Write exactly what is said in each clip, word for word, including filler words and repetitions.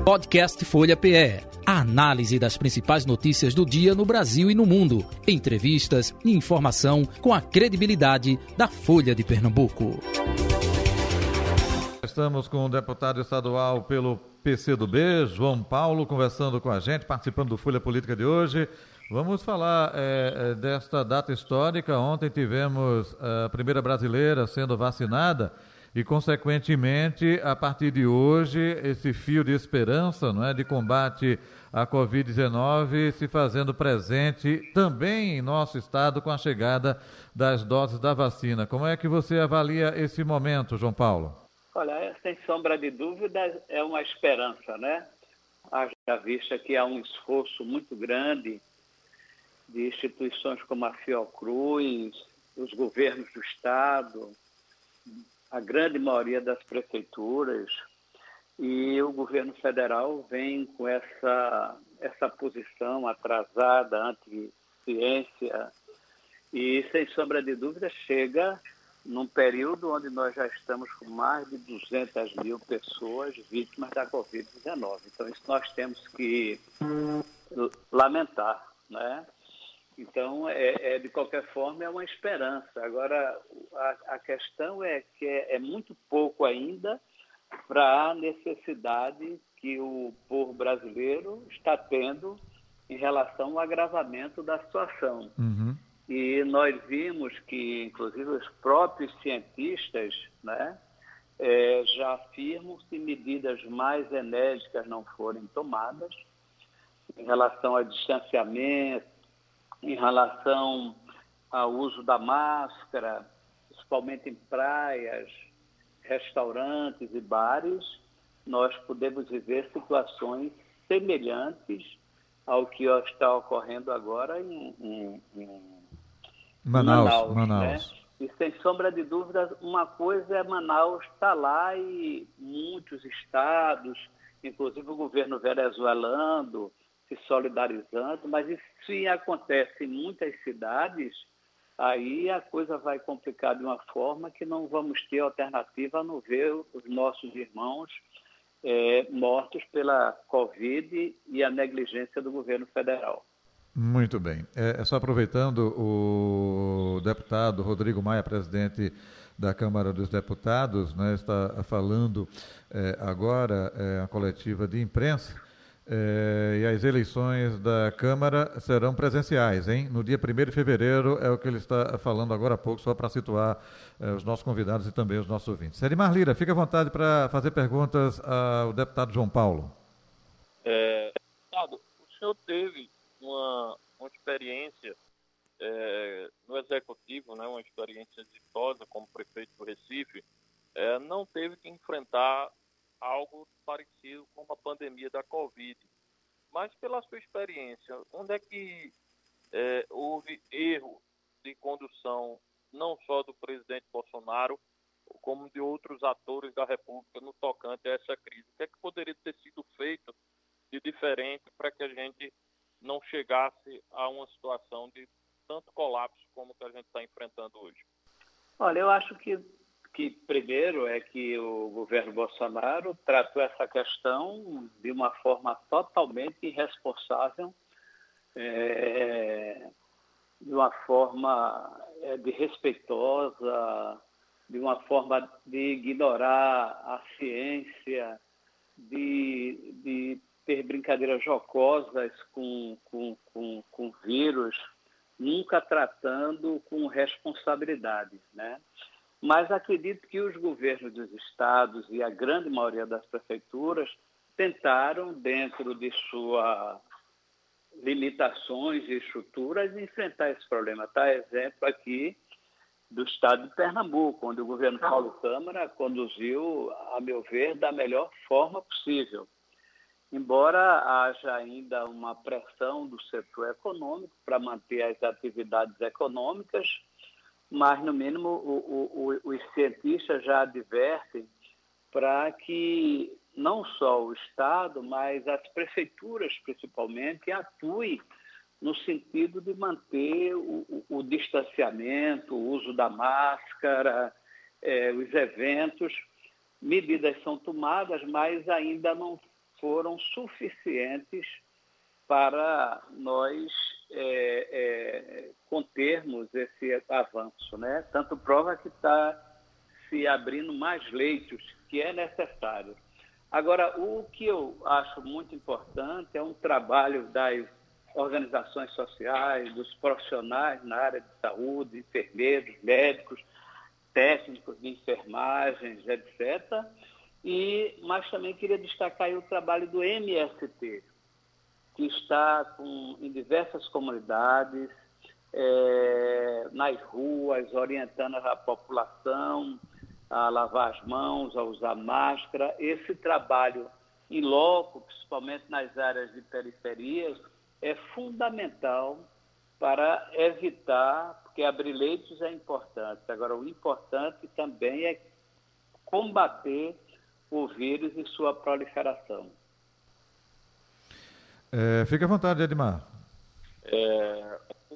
Podcast Folha P E. A análise das principais notícias do dia no Brasil e no mundo. Entrevistas e informação com a credibilidade da Folha de Pernambuco. Estamos com o deputado estadual pelo P C do B, João Paulo, conversando com a gente, participando do Folha Política de hoje. Vamos falar é, desta data histórica. Ontem tivemos a primeira brasileira sendo vacinada e, consequentemente, a partir de hoje, esse fio de esperança, não é, de combate à covid dezenove se fazendo presente também em nosso estado com a chegada das doses da vacina. Como é que você avalia esse momento, João Paulo? Olha, sem sombra de dúvida, é uma esperança, né? Haja vista que há um esforço muito grande de instituições como a Fiocruz, os governos do estado, a grande maioria das prefeituras, e o governo federal vem com essa, essa posição atrasada, anti-ciência, e, sem sombra de dúvida, chega num período onde nós já estamos com mais de duzentas mil pessoas vítimas da covid dezenove. Então, isso nós temos que lamentar, né? Então, é, é, de qualquer forma, é uma esperança. Agora, a, a questão é que é, é muito pouco ainda para a necessidade que o povo brasileiro está tendo em relação ao agravamento da situação. Uhum. E nós vimos que, inclusive, os próprios cientistas, né, é, já afirmam que medidas mais enérgicas não forem tomadas em relação ao distanciamento, em relação ao uso da máscara, principalmente em praias, restaurantes e bares, nós podemos viver situações semelhantes ao que está ocorrendo agora em, em, em Manaus. Manaus, Manaus. Né? E, sem sombra de dúvida, uma coisa é Manaus estar lá e muitos estados, inclusive o governo venezuelano, se solidarizando, mas isso sim acontece em muitas cidades, aí a coisa vai complicar de uma forma que não vamos ter alternativa a não ver os nossos irmãos é, mortos pela Covid e a negligência do governo federal. Muito bem. É, só aproveitando, o deputado Rodrigo Maia, presidente da Câmara dos Deputados, né, está falando é, agora é, a coletiva de imprensa. É, e as eleições da Câmara serão presenciais, hein? No dia primeiro de fevereiro, é o que ele está falando agora há pouco, só para situar é, os nossos convidados e também os nossos ouvintes. Edmar Lira, fique à vontade para fazer perguntas ao deputado João Paulo. É, deputado, o senhor teve uma, uma experiência é, no Executivo, né, uma experiência exitosa como prefeito do Recife, é, não teve que enfrentar algo parecido com a pandemia da Covid. Mas, pela sua experiência, onde é que é, houve erro de condução, não só do presidente Bolsonaro, como de outros atores da República no tocante a essa crise? O que é que poderia ter sido feito de diferente para que a gente não chegasse a uma situação de tanto colapso como que a gente está enfrentando hoje? Olha, eu acho que que primeiro é que o governo Bolsonaro tratou essa questão de uma forma totalmente irresponsável, é, de uma forma é, desrespeitosa, de uma forma de ignorar a ciência, de, de ter brincadeiras jocosas com, com, com, com o vírus, nunca tratando com responsabilidade, né? Mas acredito que os governos dos estados e a grande maioria das prefeituras tentaram, dentro de suas limitações e estruturas, enfrentar esse problema. Está exemplo aqui do estado de Pernambuco, onde o governo Paulo Câmara conduziu, a meu ver, da melhor forma possível. Embora haja ainda uma pressão do setor econômico para manter as atividades econômicas, mas, no mínimo, o, o, os cientistas já advertem para que não só o Estado, mas as prefeituras, principalmente, atuem no sentido de manter o, o, o distanciamento, o uso da máscara, eh, os eventos. Medidas são tomadas, mas ainda não foram suficientes para nós é, é, contermos esse avanço, né? Tanto prova que está se abrindo mais leitos, que é necessário. Agora, o que eu acho muito importante é um trabalho das organizações sociais, dos profissionais na área de saúde, enfermeiros, médicos, técnicos de enfermagens, etcétera. E, mas também queria destacar aí o trabalho do M S T, que está com, em diversas comunidades, é, nas ruas, orientando a população a lavar as mãos, a usar máscara. Esse trabalho em loco, principalmente nas áreas de periferias, é fundamental para evitar, porque abrir leitos é importante. Agora, o importante também é combater o vírus e sua proliferação. É, fique à vontade, Edmar. É,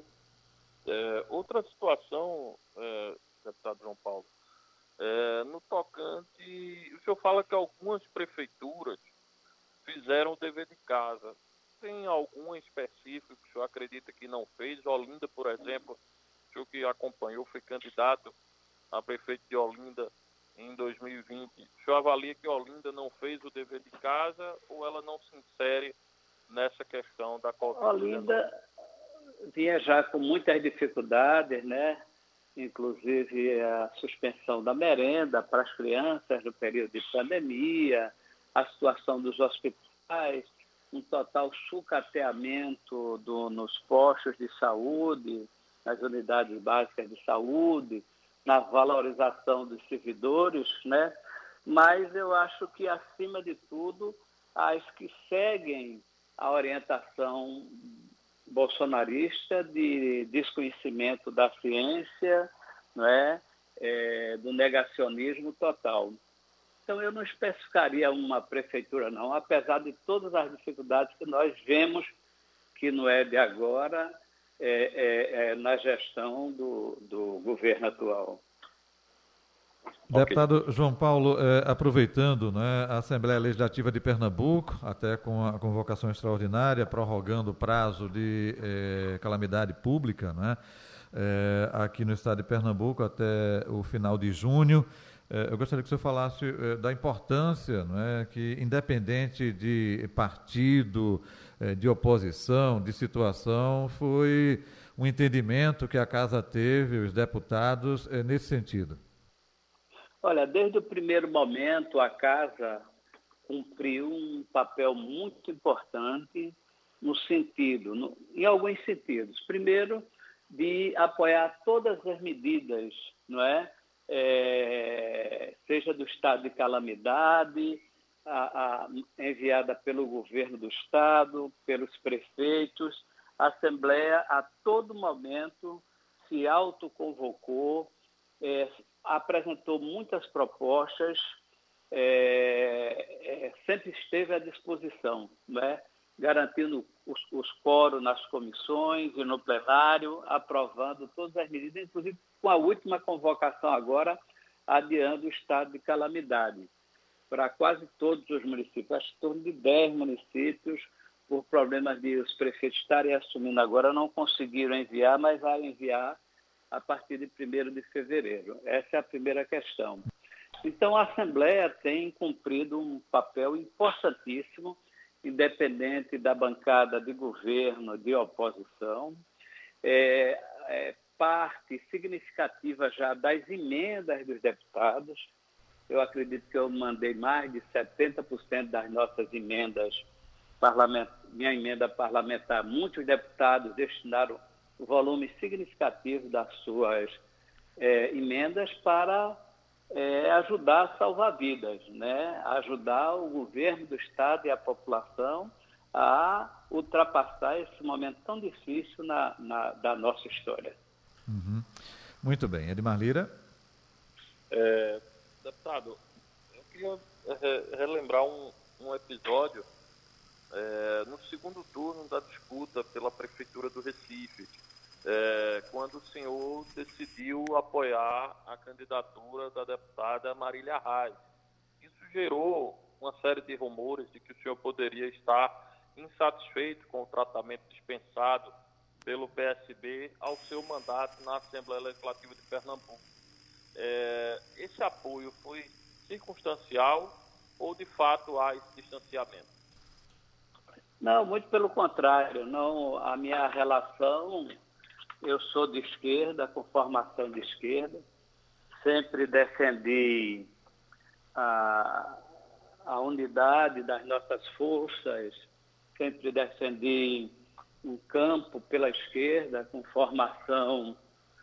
é, outra situação, é, deputado João Paulo, é, no tocante, o senhor fala que algumas prefeituras fizeram o dever de casa. Tem algum específico que o senhor acredita que não fez? Olinda, por exemplo, o senhor que acompanhou, foi candidato a prefeito de Olinda em dois mil e vinte. O senhor avalia que Olinda não fez o dever de casa ou ela não se insere nessa questão da covid dezenove? Olinda vinha já com muitas dificuldades, né? Inclusive a suspensão da merenda para as crianças no período de pandemia, a situação dos hospitais, um total sucateamento do, nos postos de saúde, nas unidades básicas de saúde, na valorização dos servidores, né? Mas eu acho que, acima de tudo, as que seguem a orientação bolsonarista de desconhecimento da ciência, não é? É, do negacionismo total. Então, eu não especificaria uma prefeitura, não, apesar de todas as dificuldades que nós vemos, que não é de agora, é, é, é na gestão do, do governo atual. Deputado okay. João Paulo, eh, aproveitando, né, a Assembleia Legislativa de Pernambuco, até com a convocação extraordinária, prorrogando o prazo de eh, calamidade pública, né, eh, aqui no estado de Pernambuco até o final de junho, eh, eu gostaria que o senhor falasse eh, da importância, né, que, independente de partido, eh, de oposição, de situação, foi um entendimento que a Casa teve, os deputados, eh, nesse sentido. Olha, desde o primeiro momento, a Casa cumpriu um papel muito importante no sentido, no, em alguns sentidos. Primeiro, de apoiar todas as medidas, não é? É, seja do estado de calamidade, a, a, enviada pelo governo do estado, pelos prefeitos. A Assembleia, a todo momento, se autoconvocou, é, apresentou muitas propostas, é, é, sempre esteve à disposição, né? Garantindo os, os quórum nas comissões e no plenário, aprovando todas as medidas, inclusive com a última convocação agora, adiando o estado de calamidade para quase todos os municípios, acho que em torno de dez municípios, por problemas de os prefeitos estarem assumindo agora, não conseguiram enviar, mas vai enviar a partir de primeiro de fevereiro. Essa é a primeira questão. Então, a Assembleia tem cumprido um papel importantíssimo, independente da bancada de governo, de oposição. É, é parte significativa já das emendas dos deputados. Eu acredito que eu mandei mais de setenta por cento das nossas emendas parlamentares, minha emenda parlamentar. Muitos deputados destinaram o volume significativo das suas é, emendas para é, ajudar a salvar vidas, né? Ajudar o governo do estado e a população a ultrapassar esse momento tão difícil na, na, da nossa história. Uhum. Muito bem. Edmar Lira? É, deputado, eu queria re- relembrar um, um episódio é, no segundo turno da disputa pela Prefeitura do Recife, É, quando o senhor decidiu apoiar a candidatura da deputada Marília Reis. Isso gerou uma série de rumores de que o senhor poderia estar insatisfeito com o tratamento dispensado pelo P S B ao seu mandato na Assembleia Legislativa de Pernambuco. É, esse apoio foi circunstancial ou, de fato, há esse distanciamento? Não, muito pelo contrário. Não, a minha relação, eu sou de esquerda, com formação de esquerda, sempre defendi a, a unidade das nossas forças, sempre defendi um campo pela esquerda, com formação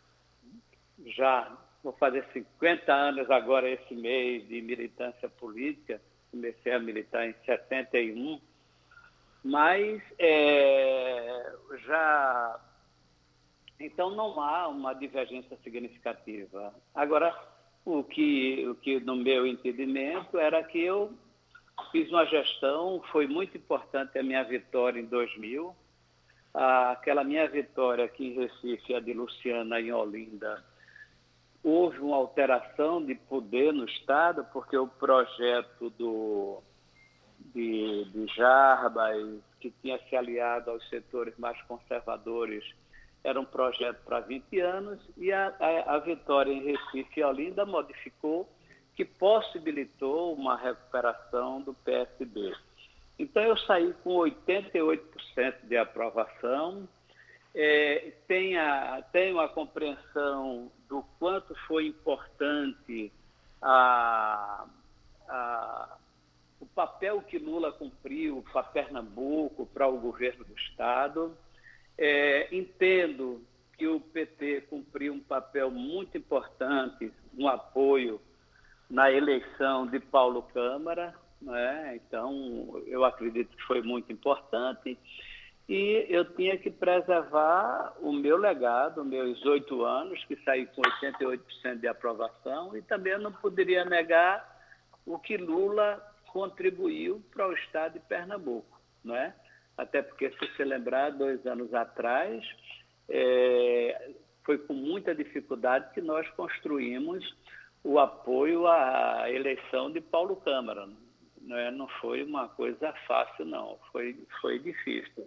já, vou fazer cinquenta anos agora esse mês de militância política, comecei a militar em setenta e um, mas é, já, então não há uma divergência significativa. Agora, o que, o que no meu entendimento era que eu fiz uma gestão, foi muito importante a minha vitória em dois mil, aquela minha vitória aqui em Recife, a de Luciana em Olinda, houve uma alteração de poder no Estado, porque o projeto do, de, de Jarbas, que tinha se aliado aos setores mais conservadores, era um projeto para vinte anos, e a, a, a vitória em Recife e Olinda modificou, que possibilitou uma recuperação do P S B. Então, eu saí com oitenta e oito por cento de aprovação, é, tem, a, tem uma compreensão do quanto foi importante a, a, o papel que Lula cumpriu para Pernambuco, para o governo do Estado. É, entendo que o P T cumpriu um papel muito importante no apoio na eleição de Paulo Câmara, né? Então, eu acredito que foi muito importante. E eu tinha que preservar o meu legado, meus oito anos, que saí com oitenta e oito por cento de aprovação, e também eu não poderia negar o que Lula contribuiu para o Estado de Pernambuco, não é? Até porque, se você lembrar, dois anos atrás, é, foi com muita dificuldade que nós construímos o apoio à eleição de Paulo Câmara. Não, é, não foi uma coisa fácil, não. Foi, foi difícil.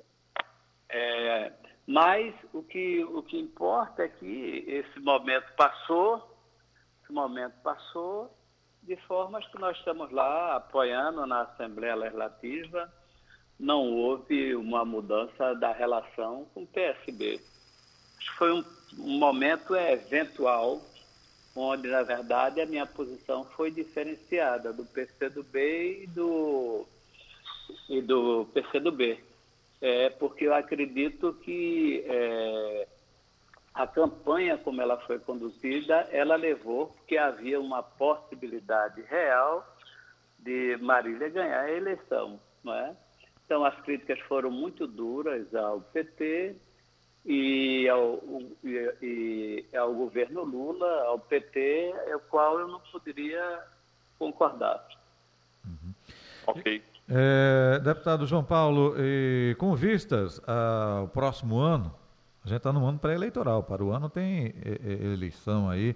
É, mas o que, o que importa é que esse momento passou, esse momento passou, de formas que nós estamos lá apoiando na Assembleia Legislativa. Não houve uma mudança da relação com o P S B. Acho que foi um, um momento eventual, onde, na verdade, a minha posição foi diferenciada do P C do B e do, e do P C do B. É, porque eu acredito que é, a campanha, como ela foi conduzida, ela levou porque havia uma possibilidade real de Marília ganhar a eleição, não é? Então, as críticas foram muito duras ao P T e ao, e, e ao governo Lula, ao P T, o qual eu não poderia concordar. Uhum. Ok. É, deputado João Paulo, e com vistas ao próximo ano, a gente está no ano pré-eleitoral, para o ano tem eleição aí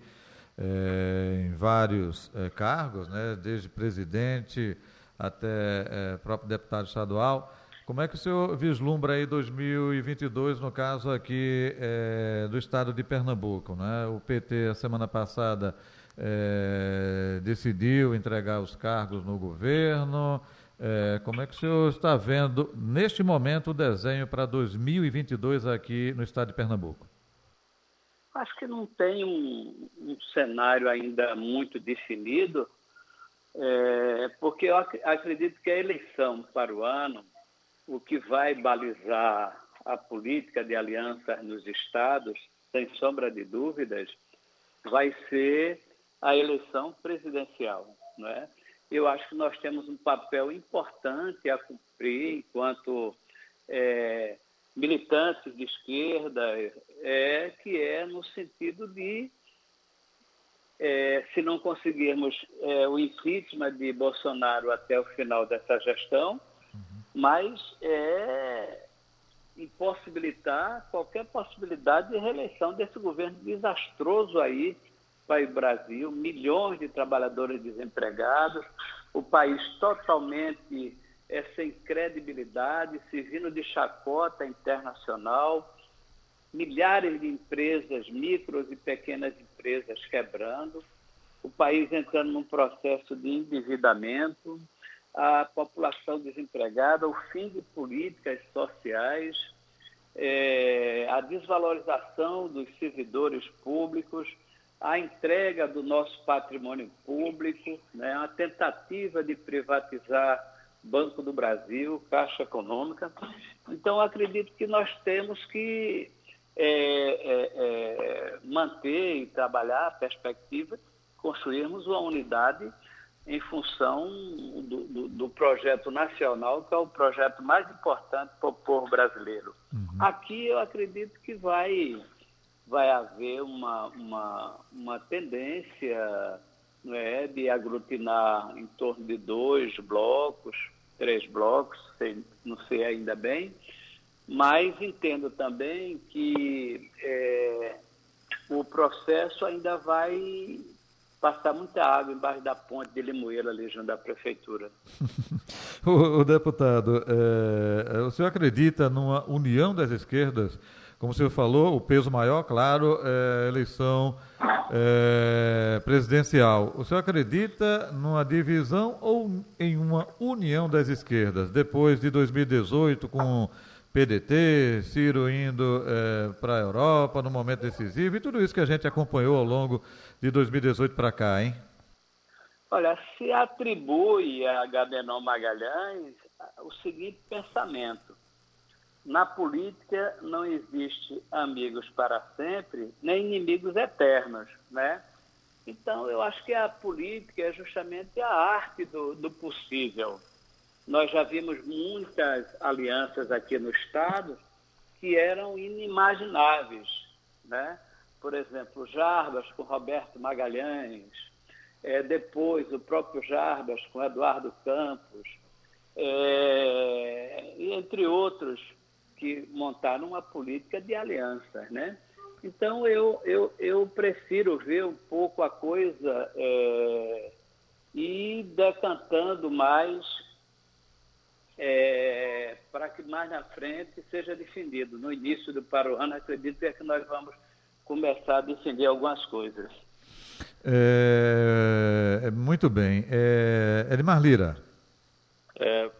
é, em vários é, cargos, né, desde presidente até é, próprio deputado estadual. Como é que o senhor vislumbra aí dois mil e vinte e dois, no caso aqui é, do estado de Pernambuco, né? O P T, a semana passada, é, decidiu entregar os cargos no governo. É, como é que o senhor está vendo, neste momento, o desenho para dois mil e vinte e dois aqui no estado de Pernambuco? Acho que não tem um, um cenário ainda muito definido, é, porque eu ac- acredito que a eleição para o ano, o que vai balizar a política de alianças nos estados, sem sombra de dúvidas, vai ser a eleição presidencial, não é? Eu acho que nós temos um papel importante a cumprir enquanto é, militantes de esquerda, é, que é no sentido de, é, se não conseguirmos é, o impeachment de Bolsonaro até o final dessa gestão, mas é impossibilitar qualquer possibilidade de reeleição desse governo desastroso aí para o Brasil, milhões de trabalhadores desempregados, o país totalmente é, sem credibilidade, servindo de chacota internacional, milhares de empresas, micros e pequenas empresas quebrando, o país entrando num processo de endividamento, a população desempregada, o fim de políticas sociais, é, a desvalorização dos servidores públicos, a entrega do nosso patrimônio público, né, a tentativa de privatizar Banco do Brasil, Caixa Econômica. Então, acredito que nós temos que é, é, é, manter e trabalhar a perspectiva de construirmos uma unidade em função do, do, do projeto nacional, que é o projeto mais importante para o povo brasileiro. Uhum. Aqui eu acredito que vai, vai haver uma, uma, uma tendência, não é, de aglutinar em torno de dois blocos, três blocos, sei, não sei ainda bem, mas entendo também que é, o processo ainda vai passar muita água embaixo da ponte de Limoeiro, ali junto da prefeitura. o, o deputado, é, o senhor acredita numa união das esquerdas? Como o senhor falou, o peso maior, claro, é a eleição é, presidencial. O senhor acredita numa divisão ou em uma união das esquerdas? Depois de dois mil e dezoito, com P D T, Ciro indo é, para a Europa no momento decisivo e tudo isso que a gente acompanhou ao longo de dois mil e dezoito para cá, hein? Olha, se atribui a Agamenon Magalhães o seguinte pensamento: na política não existe amigos para sempre, nem inimigos eternos, né? Então, eu acho que a política é justamente a arte do, do possível. Nós já vimos muitas alianças aqui no Estado que eram inimagináveis, né? Por exemplo, Jarbas com Roberto Magalhães, é, depois o próprio Jarbas com Eduardo Campos, é, e entre outros que montaram uma política de alianças, né? Então, eu, eu, eu prefiro ver um pouco a coisa é, e decantando mais é, para que mais na frente seja defendido. No início do para o ano, acredito que, é que nós vamos começar a defender algumas coisas. É, muito bem. É, Edmar Lira. É,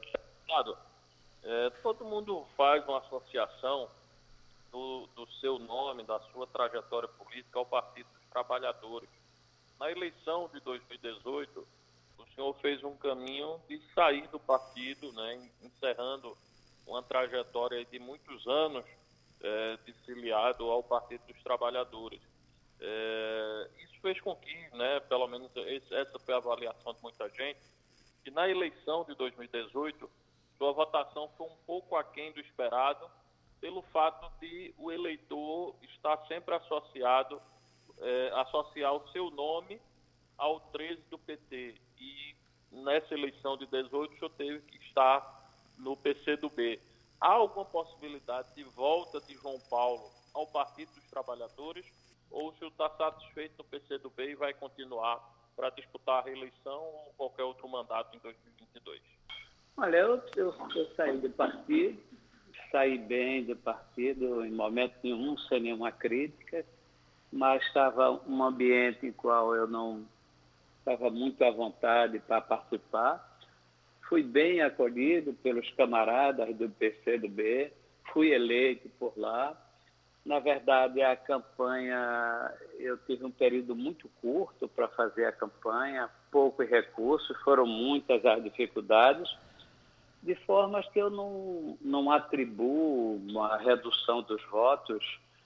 é, todo mundo faz uma associação do, do seu nome, da sua trajetória política ao Partido dos Trabalhadores. Na eleição de dois mil e dezoito, o senhor fez um caminho de sair do partido, né, encerrando uma trajetória de muitos anos é, de filiado ao Partido dos Trabalhadores. É, isso fez com que, né, pelo menos essa foi a avaliação de muita gente, que na eleição de dois mil e dezoito, sua votação foi um pouco aquém do esperado, pelo fato de o eleitor estar sempre associado, é, associar o seu nome ao treze do P T. E nessa eleição de dezoito, o senhor teve que estar no P C do B. Há alguma possibilidade de volta de João Paulo ao Partido dos Trabalhadores, ou o senhor está satisfeito no P C do B e vai continuar para disputar a reeleição ou qualquer outro mandato em dois mil e vinte e dois? Olha, eu, eu, eu saí do partido, saí bem do partido, em momento nenhum, sem nenhuma crítica, mas estava um ambiente em qual eu não estava muito à vontade para participar. Fui bem acolhido pelos camaradas do P C do B, fui eleito por lá. Na verdade, a campanha, eu tive um período muito curto para fazer a campanha, poucos recursos, foram muitas as dificuldades, de formas que eu não, não atribuo uma redução dos votos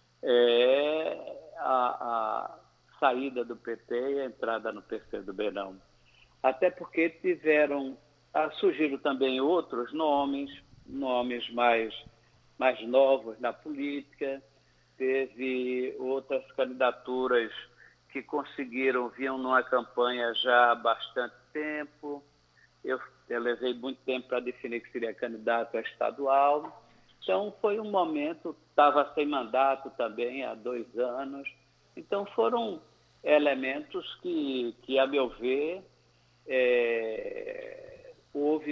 é, a, a saída do P T e a entrada no P C do B, não. Até porque tiveram, surgiram também outros nomes, nomes mais, mais novos na política, teve outras candidaturas que conseguiram, vinham numa campanha já há bastante tempo. Eu, eu levei muito tempo para definir que seria candidato a estadual. Então, foi um momento, estava sem mandato também há dois anos. Então, foram elementos que, que a meu ver, é,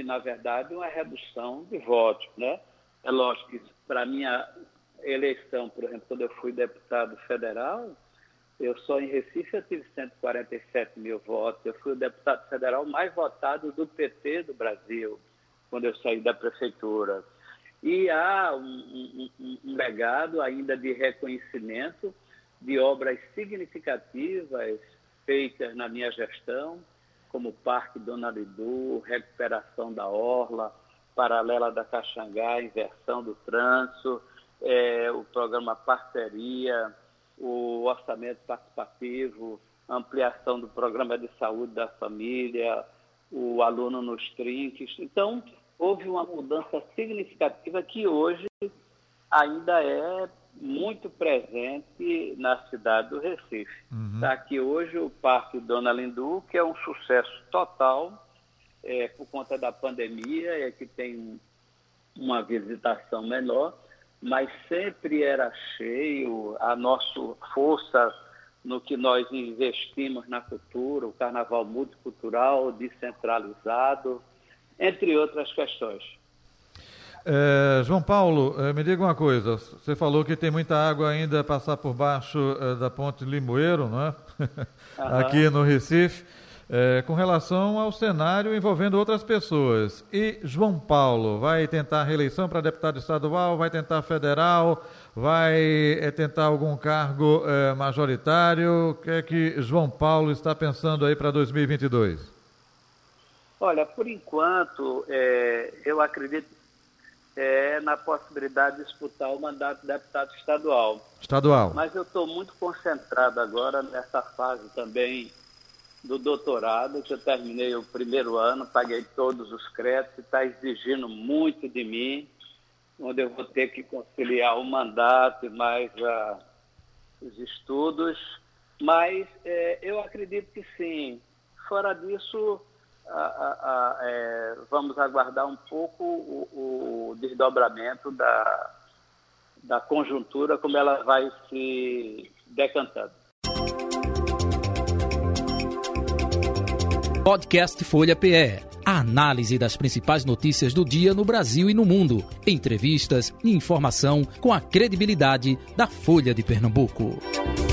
houve, na verdade, uma redução de votos, né? É lógico que para a minha eleição, por exemplo, quando eu fui deputado federal, eu só em Recife eu tive cento e quarenta e sete mil votos. Eu fui o deputado federal mais votado do P T do Brasil, quando eu saí da prefeitura. E há um, um, um legado ainda de reconhecimento de obras significativas feitas na minha gestão, como o Parque Dona Lidu, recuperação da Orla, Paralela da Caxangá, inversão do trânsito, é, o programa Parceria, o orçamento participativo, ampliação do programa de saúde da família, o aluno nos trinques. Então, houve uma mudança significativa que hoje ainda é muito presente na cidade do Recife. Uhum. Está aqui hoje o Parque Dona Lindu, que é um sucesso total é, por conta da pandemia, é que tem uma visitação menor, mas sempre era cheio. A nossa força no que nós investimos na cultura, o carnaval multicultural, descentralizado, entre outras questões. É, João Paulo, me diga uma coisa, você falou que tem muita água ainda a passar por baixo é, da ponte Limoeiro, não é? Uhum. Aqui no Recife, é, com relação ao cenário envolvendo outras pessoas. E João Paulo vai tentar reeleição para deputado estadual, vai tentar federal, vai é, tentar algum cargo é, majoritário? O que é que João Paulo está pensando aí para dois mil e vinte e dois? Olha, por enquanto, é, eu acredito É, na possibilidade de disputar o mandato de deputado estadual. Estadual. Mas eu estou muito concentrado agora nessa fase também do doutorado, que eu terminei o primeiro ano, paguei todos os créditos, está exigindo muito de mim, onde eu vou ter que conciliar o mandato e mais uh, os estudos. Mas é, eu acredito que sim. Fora disso, A, a, a, é, vamos aguardar um pouco o, o desdobramento da, da conjuntura, como ela vai se decantando. Podcast Folha P E. A análise das principais notícias do dia no Brasil e no mundo. Entrevistas e informação com a credibilidade da Folha de Pernambuco.